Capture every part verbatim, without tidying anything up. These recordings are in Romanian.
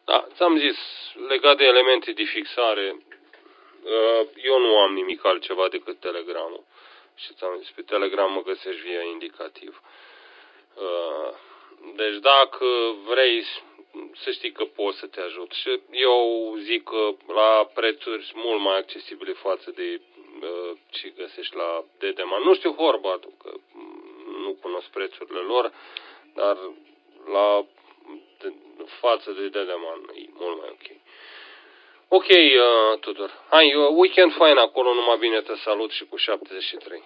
Da, ți-am zis, legat de elemente de fixare, eu nu am nimic altceva decât Telegramul. Și ți-am zis, pe Telegram mă găsești via indicativ. Deci dacă vrei să știi că pot să te ajut. Și eu zic că la prețuri mult mai accesibile față de ce găsești la Dedeman. Nu știu Horvatul, că nu cunosc prețurile lor, dar la de, față de Dedeman e mult mai ok. Ok, uh, Tudor. Hai, uh, weekend fain acolo, numai bine te salut și cu șaptezeci și trei.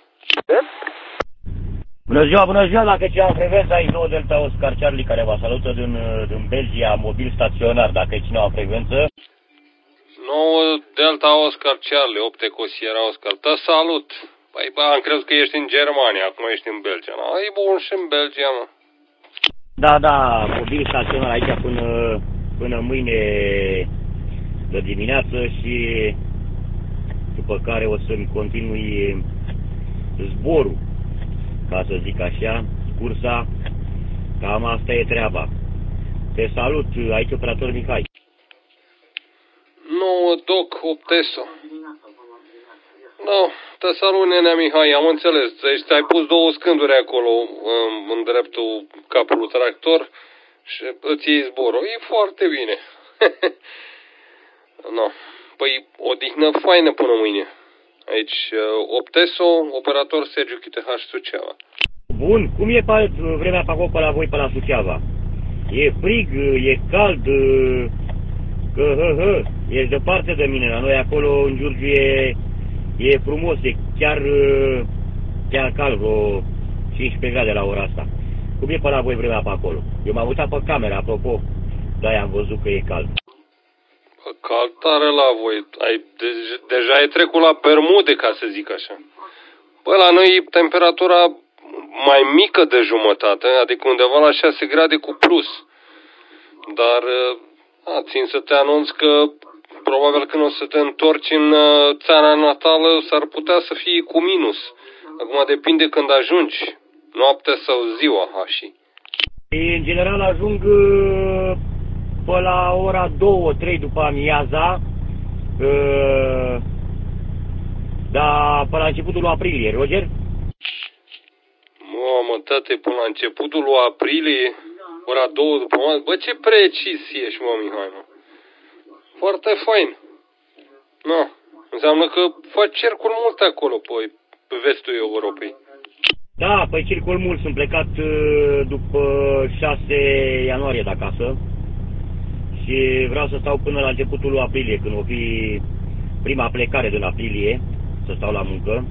Bună ziua, bună ziua, dacă ce am frecvență aici nouă Delta Oscar Charlie care vă salută din, din Belgia, mobil staționar, dacă e cine o frecvență. nouă Delta Oscar Charlie, opt Eco Sierra Oscar, te salut. Păi, bă, am crezut că ești în Germania, acum ești în Belgia. No, e bun și în Belgia, mă. Da, da, mobil staționar aici până, până mâine de dimineață și după care o să-mi continui zborul, ca să zic așa, cursa, cam asta e treaba. Te salut, aici operator Mihai. nouă Doc opt Esso. No, te salut, nenea Mihai, am înțeles. Deci ai pus două scânduri acolo în, în dreptul capului tractor și îți iei zborul. E foarte bine. No. Păi, odihnă faină până mâine. Aici, opt Esso, operator Sergiu Chitehaș Suceava. Bun, cum e pe vremea pe acolo, pe la voi, pe la Suceava? E frig, e cald, că hă, hă, ești departe de mine, la noi acolo în Giurgiu e, e frumos, e chiar, chiar cald, vreo cincisprezece grade la ora asta. Cum e pe la voi vremea pe acolo? Eu m-am uitat pe cameră, apropo, de-aia am văzut că e cald. Cald tare la voi, ai, de, deja ai trecut la Bermude, ca să zic așa. Bă, la noi e temperatura mai mică de jumătate, adică undeva la șase grade cu plus. Dar, a, țin să te anunț că probabil când o să te întorci în țara natală s-ar putea să fie cu minus. Acum depinde când ajungi, noaptea sau ziua, hași. În general ajung pe la ora două trei după amiaza, dar pe la începutul lui aprilie, Roger? Mamă, tate, până la începutul lui aprilie, ora două după masă. Bă, ce precis ești, mă, Mihai, mă. Foarte fain. No, înseamnă că faci cercuri multe acolo, pe, pe vestul Europei. Da, păi circul mult, sunt plecat după șase ianuarie de acasă și vreau să stau până la începutul lui aprilie, când o fi prima plecare din aprilie, să stau la muncă,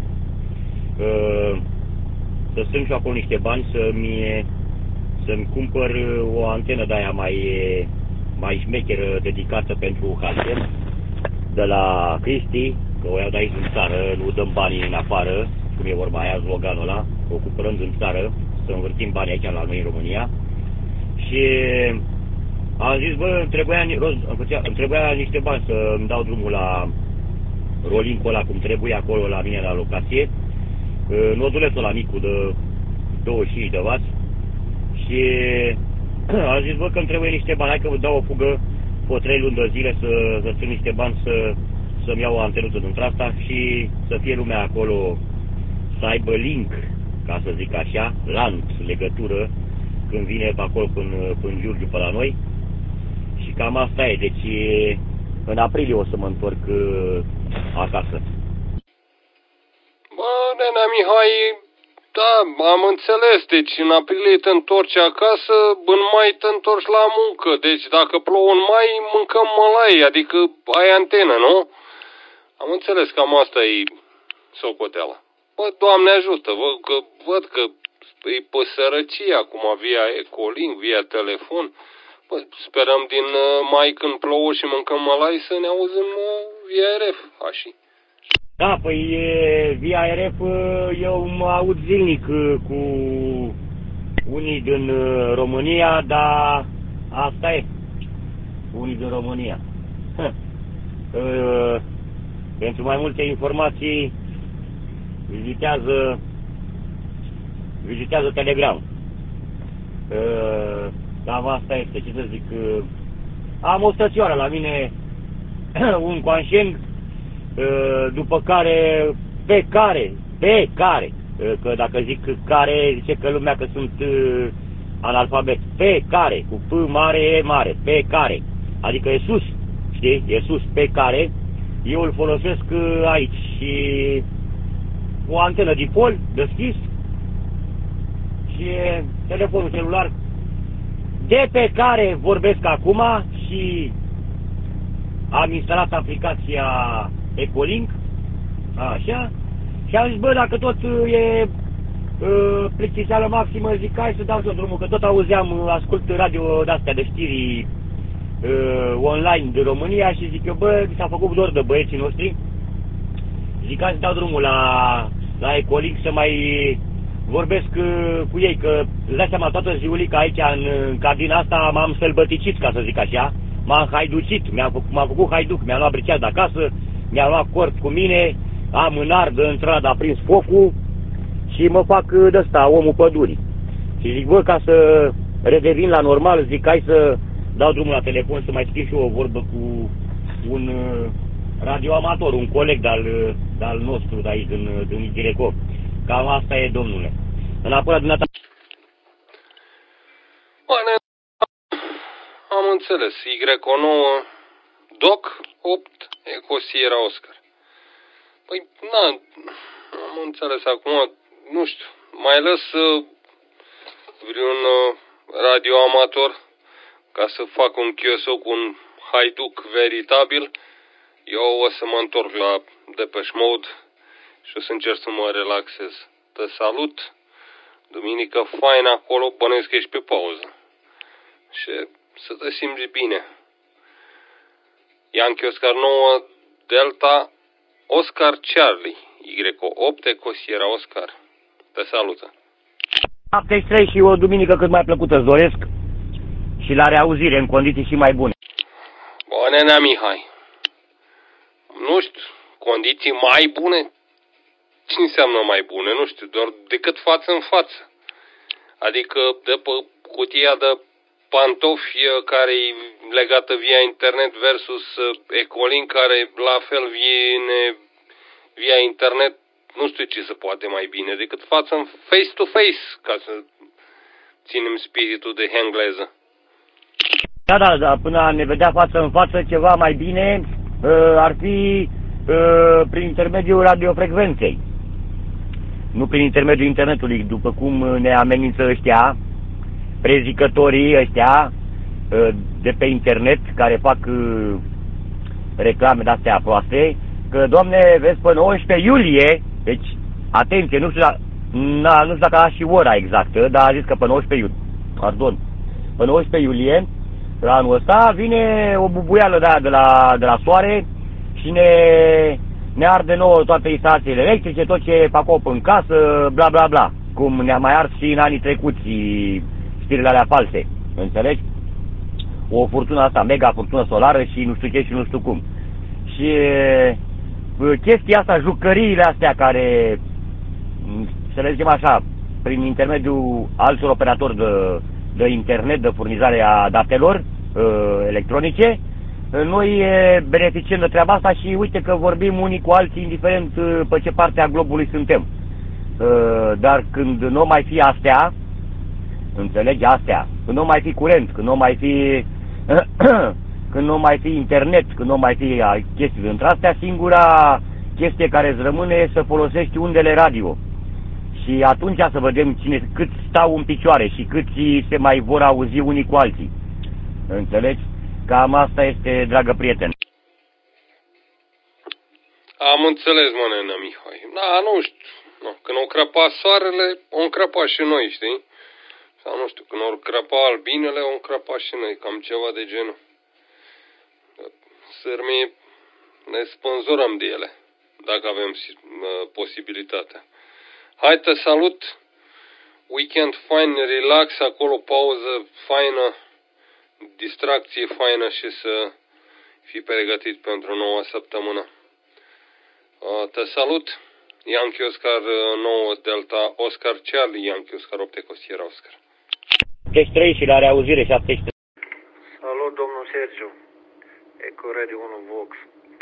să strâng și acolo niște bani, să-mi să-mi cumpăr o antenă de aia mai, mai șmecheră, dedicată pentru H S M, de la Cristi, că o iau de aici în țară, nu dăm banii în afară, cum e vorba aia, sloganul ăla, o cumpărăm în țară, să învârtim banii aici la noi în România. Și am zis, bă, trebuia, îmi trebuia niște bani să-mi dau drumul la rolincul ăla cum trebuie acolo la mine la locație, nodulețul ăla micu de douăzeci și cinci de wați. Și am zis, bă, că îmi trebuie niște bani, hai că vă dau o fugă pe trei luni de zile să, să țin niște bani să, să-mi iau o antenuță dintre asta și să fie lumea acolo, să aibă link, ca să zic așa, lanț, legătură, când vine pe acolo până, până Giurgiu pe la noi. Și cam asta e, deci în aprilie o să mă întorc acasă. Bă, nena Mihai, da, am înțeles, deci în aprilie te întorci acasă, în mai te întorci la muncă, deci dacă plouă în mai, mâncăm mălai, adică ai antenă, nu? Am înțeles, cam asta e socoteala. Bă, Doamne ajută, vă, că văd că e pe sărăcie acum via Ecolink, via telefon. Bă, sperăm din mai când plouă și mâncăm mălai să ne auzim via R F, așa. Da, păi via R F eu mă aud zilnic cu unii din România, dar asta e, unii din România. Pentru mai multe informații vizitează, vizitează Telegram. Dar asta este, ce să zic, am o stățioară la mine, un Quansheng, după care, pe care, pe care, că dacă zic care, zice că lumea că sunt analfabet, pe care, cu P mare, E mare, pe care, adică e sus, știi, e sus, pe care, eu îl folosesc aici și o antenă dipol deschis și telefonul celular de pe care vorbesc acum și am instalat aplicația Ecolink, așa, și am zis, bă, dacă tot e uh, plictiseală maximă, zic, hai să dau și drumul, că tot auzeam, ascult radio de-astea de știri uh, online de România și zic eu, bă, mi s-a făcut dor de băieții noștri, zic, hai să dau drumul la, la Ecolink să mai vorbesc uh, cu ei, că îți dai seama, toată ziulica aici, în, în cabina asta, m-am sălbăticit, ca să zic așa, m-am haiducit, mi-am făcut, m-am făcut haiduc, mi-am luat briceag de acasă, mi-am luat cort cu mine, am în ard, în stradă, a prins focul și mă fac de ăsta, omul pădurii. Și zic, bă, ca să redevin la normal, zic, hai să dau drumul la telefon să mai schimb și eu o vorbă cu un radioamator, un coleg de-al de-al nostru de aici, din, din Greco. Cam asta e, domnule. Înapoi la dumneata. Bine, am înțeles. Y nouă, Doc opt, Eco Sierra Oscar. Păi, na, am înțeles acum, nu știu, mai lăs uh, vreun uh, radioamator ca să fac un chiosou cu un haiduc veritabil. Eu o să mă întorc la Depeche Mode și o să încerc să mă relaxez. Te salut, duminică faină acolo, bănuiesc că ești pe pauză. Și să te simți bine. Yankee Oscar nouă, Delta, Oscar Charlie, Y opt, Eco Sierra Oscar. Te salută. șaptezeci și trei și o duminică cât mai plăcută îți doresc și la reauzire în condiții și mai bune. Bă, nenea Mihai, nu știu, condiții mai bune? Ce înseamnă mai bune? Nu știu, doar decât față în față. Adică de pe cutia de pantofi care e legată via internet versus Ecolink care la fel vine via internet, nu știu ce se poate mai bine decât față în face-to-face, ca să ținem spiritul de engleză. Da, da, da, până a ne vedea față în față ceva mai bine uh, ar fi uh, prin intermediul radiofrecvenței. Nu prin intermediul internetului, după cum ne amenință ăștia, prezicătorii ăștia uh, de pe internet, care fac uh, reclame de-astea proaste, că, Doamne, vezi, pe nouăsprezece iulie, deci, atenție, nu știu, da, na, nu știu dacă a și ora exactă, dar a zis că pe nouăsprezece iulie, pardon, pe nouăsprezece iulie, la anul ăsta, vine o bubuială de, de, la, de la soare și ne, ne arde nouă toate instalațiile electrice, tot ce e pe acolo în casă, bla bla bla, cum ne-a mai ars și în anii trecuți știrile alea false, înțelegi? O furtună asta, mega furtună solară și nu știu ce și nu știu cum. Și chestia asta, jucăriile astea care, să le zicem așa, prin intermediul altor operatori de, de internet, de furnizare a datelor uh, electronice, noi beneficiem de treaba asta și uite că vorbim unii cu alții, indiferent uh, pe ce parte a globului suntem. Uh, dar când nu mai fi astea, înțelegi, astea, când nu mai fi curent, când nu mai fi când nu mai fi internet, când nu mai fi chestii dintre astea, singura chestie care îți rămâne e să folosești undele radio. Și atunci să vedem cine, cât stau în picioare și câți se mai vor auzi unii cu alții. Înțelegi? Cam asta este, dragă prieten. Am înțeles, mă, nena Mihai. Da, nu știu. No, când o crăpa soarele, o încrăpa și noi, știi? Sau nu știu, când o crăpa albinele, o încrăpa și noi. Cam ceva de genul. Sărmii ne spânzurăm de ele, dacă avem uh, posibilitatea. Hai, te salut! Weekend fain, relax, acolo pauză faină, distracție faină și să fii pregătit pentru noua săptămână. Uh, te salut! Yankee Oscar nouă, Delta Oscar Charlie, Yankee Oscar opt, Eco Sierra Oscar. șaptezeci și trei și la reauzire șaptezeci și trei. Salut, domnule. domnul Sergiu. Eco Radio unu Vox.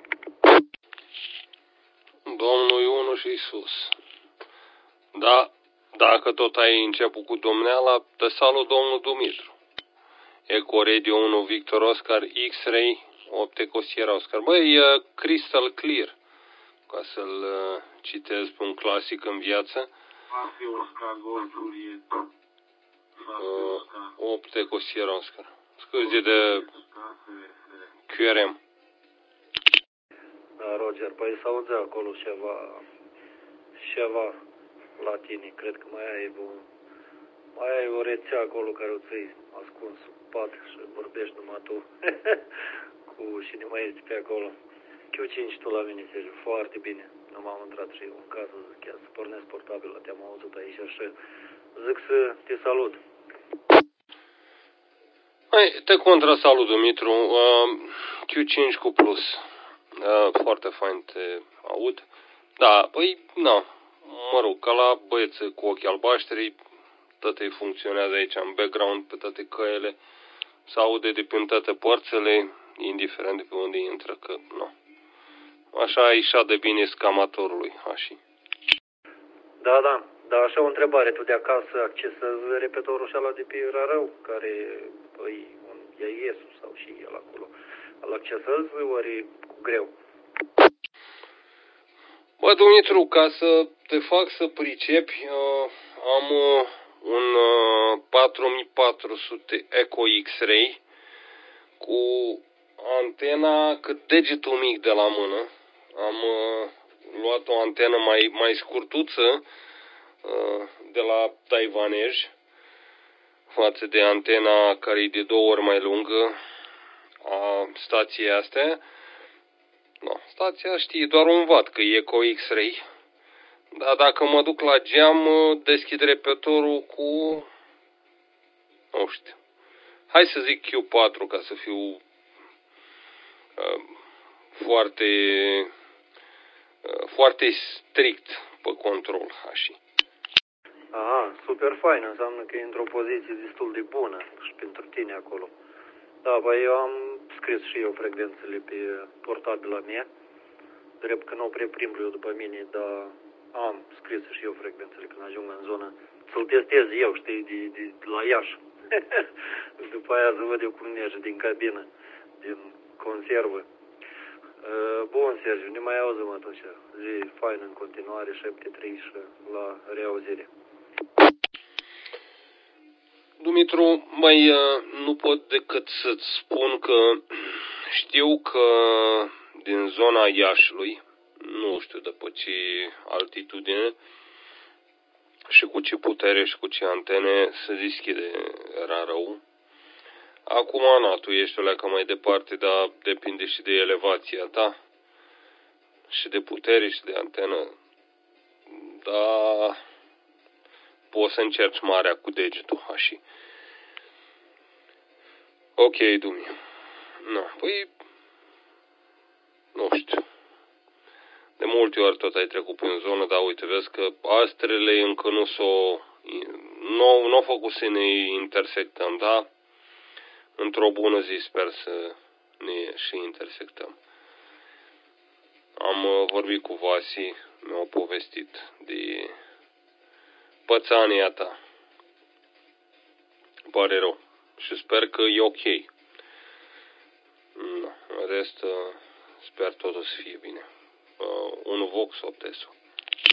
Domnul Ionu și Iisus. Da, dacă tot ai început cu domneala, te salut domnul Dumitru. Eco Radio unu Victor Oscar X-Ray opt Eco Sierra Oscar. Băi, e crystal clear, ca să-l uh, citez pe un clasic în viață. Oscar Golf Juliet. Uh, opt Eco Sierra Oscar. Scuze de Q R M. Da, Roger, păi să auzi acolo ceva, ceva la tine, cred că mai ai o, mai ai o rețea acolo care o ții ascuns sub pat și vorbești numai tu cu cine mai ești pe acolo. Q cinci tu la mine, Sergiu, foarte bine. Nu m-am intrat și eu în casă, zic chiar să pornesc portabil, te-am auzit aici și zic să te salut. Hai, te contra salut, Dumitru. Uh, Q cinci cu plus. Uh, foarte fain te aud. Da, păi, na, mă rog, ca la băieți cu ochii albaștri, toate funcționează aici în background, pe toate căile, se aude de prin toate părțile, indiferent de pe unde intră, că, nu. Așa e și de bine scamatorului, așa. Da, da, dar așa o întrebare, tu de acasă accesezi repetorul ăla de pe Rarău, care, păi, un I A S sau și el acolo, îl accesezi ori cu greu? Bă, Dumitru, ca să te fac să pricepi, uh, am uh, un uh, patru mii patru sute Eco X-Ray cu antena cât degetul mic de la mână. Am uh, luat o antenă mai, mai scurtuță uh, de la taiwanez față de antena care e de două ori mai lungă a stației astea. No, stația știe doar un watt, că e Eco X-Ray. Dar dacă mă duc la geam, deschid repetorul cu, nu știu, hai să zic Q patru ca să fiu uh, foarte, uh, foarte strict pe control, așa. Aha, super fain, înseamnă că e într-o poziție destul de bună și pentru tine acolo. Da, băi, eu am scris și eu frecvențele pe portabila mea, drept că nu prea prim eu după mine, dar am scris și eu frecvențele când ajung în zonă, să-l testez eu, știi, de, de, de la Iași. După aia să văd eu cum merge din cabină, din conservă. Bun, Sergiu, ne mai auzim atunci. Zi fain în continuare, șapte trei și la reauzire. Dumitru, mai nu pot decât să-ți spun că știu că din zona Iașului, nu știu de pe ce altitudine și cu ce putere și cu ce antene se deschide Rarău. Acum, na, tu ești o leacă mai departe, dar depinde și de elevația ta și de putere și de antenă. Dar poți să încerci marea cu degetul, așa. Ok, Dumi. No, păi, nu știu. De multe ori tot ai trecut prin zonă, dar uite, vezi că astrele încă nu s-o... Nu, nu au făcut să ne intersectăm, da? Într-o bună zi sper să ne și intersectăm. Am vorbit cu Vasi, mi-au povestit de pățania ta. Pare rău. Și sper că e ok. No, în rest, sper totul să fie bine. Uh, unu Vox opt S O.